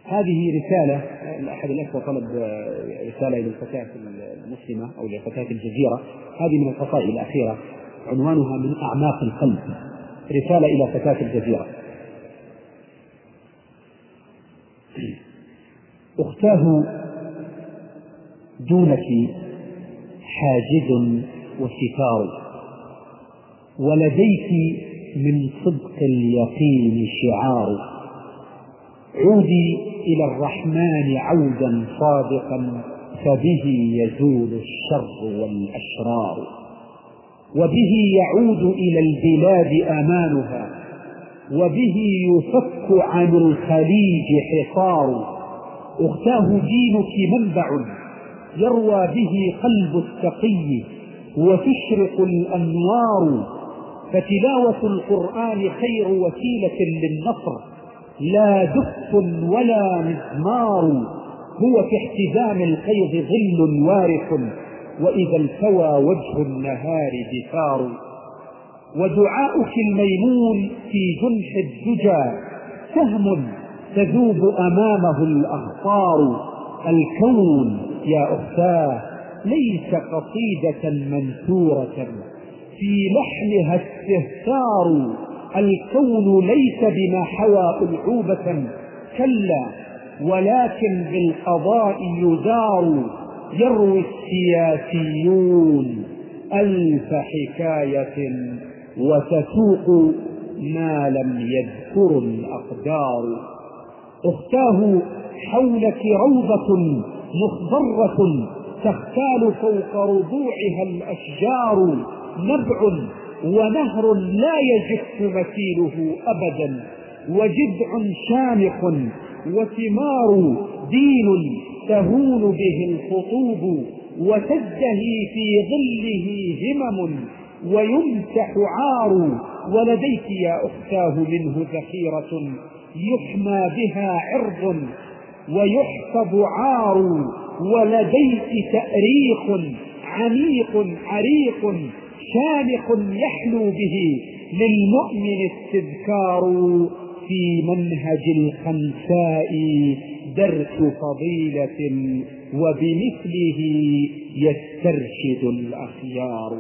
هذه رسالة أحد الأخوة طلب رسالة إلى الفتاة المسلمة أو لفتاة الجزيرة، هذه من القصائد الأخيرة عنوانها من أعماق القلب، رسالة إلى فتاة الجزيرة. أختاه دونك حاجز وستار، ولديك من صدق اليقين شعار، عودي إلى الرحمن عودا صادقا، فبه يزول الشر والأشرار، وبه يعود إلى البلاد أمانها، وبه يفك عن الخليج حصار. أختاه دينك منبع يروى به قلب التقي، وتشرق الأنوار، فتلاوة القرآن خير وسيلة للنصر، لا دف ولا مزمار، هو في احتدام القيظ ظل وارث، وإذا التوى وجه النهار دثار. ودعاؤك الميمون في جنح الدجى سهم تذوب أمامه الأخطار. الكون يا أختاه ليس قصيدة منثورة في لحنها استهتار، الكون ليس بما حوى ألعوبة كلا، ولكن بالقضاء يدار. يروي السياسيون ألف حكاية وتسوق ما لم يذكر الأقدار. أختاه حولك روضة مخضرة تختال فوق ربوعها الأشجار، نبع ونهر لا يجف مثيله أبدا، وجذع شامخ وثمار، دين تهون به الخطوب وتزدهي في ظله همم ويمسح عار. ولديك يا أختاه منه ذخيرة يحمى بها عرض ويحفظ عار، ولديك تأريخ عميق عريق شامخ يحلو به للمؤمن استذكار. في منهج الخنساء درس فضيلة، وبمثله يسترشد الأخيار.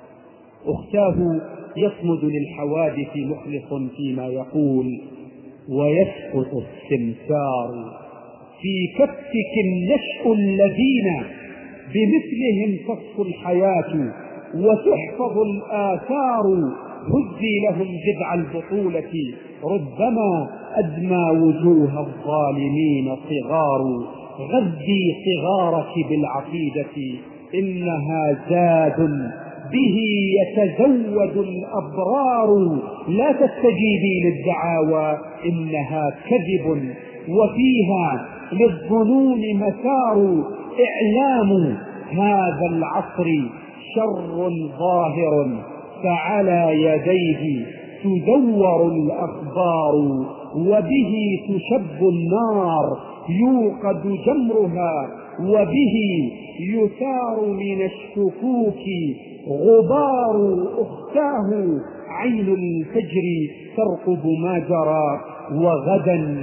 أختاه يصمد للحوادث مخلص فيما يقول، ويسقط السمسار. في كفك النشء الذين بمثلهم تصفو الحياة وتحفظ الآثار، هزي لهم جذع البطولة ربما أدمى وجوه الظالمين صغار. غذي صغارك بالعقيدة إنها زاد به يتزود الأبرار، لا تستجيبي للدعاوى إنها كذب وفيها للظنون مسار. إعلام هذا العصر شر ظاهر، فعلى يديه تدور الأخبار، وبه تشب النار يوقد جمرها، وبه يثار من الشكوك غبار. أختاه عين الفجر ترقب ما جرى، وغدا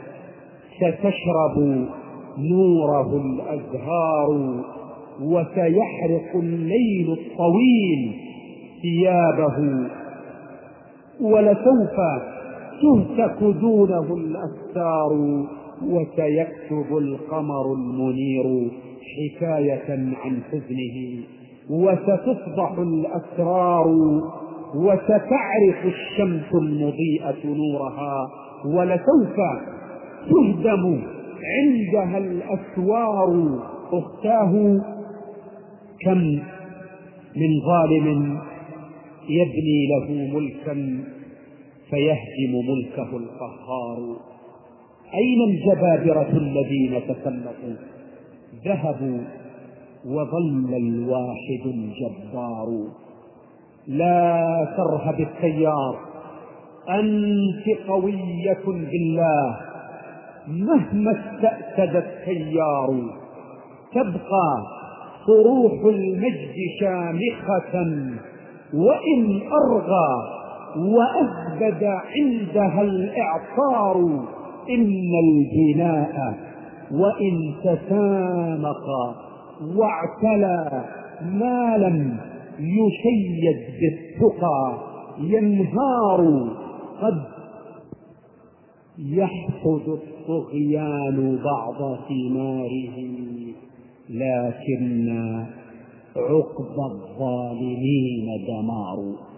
ستشرب نوره الأزهار، وسيحرق الليل الطويل ثيابه، ولسوف تهتك دونه الأستار، وسيكتب القمر المنير حكاية عن حزنه، وستفضح الأسرار، وستعرف الشمس المضيئة نورها، ولسوف تهدم عندها الأسوار. أختاه كم من ظالم يبني له ملكا فيهدم ملكه القهار. أين الجبابرة الذين تسلطوا؟ ذهبوا وظل الواحد الجبار. لا ترهب التيار، أنت قوية بالله، مهما استأسد التيار تبقى صروح المجد شامخة، وإن أرغى وأزبد عندها الإعصار. إن البناء وإن تسامق واعتلى ما لم يشيد بالتقى ينهار. قد يحصد الطغيان بعض ثماره، لكن عقب الظالمين دمار.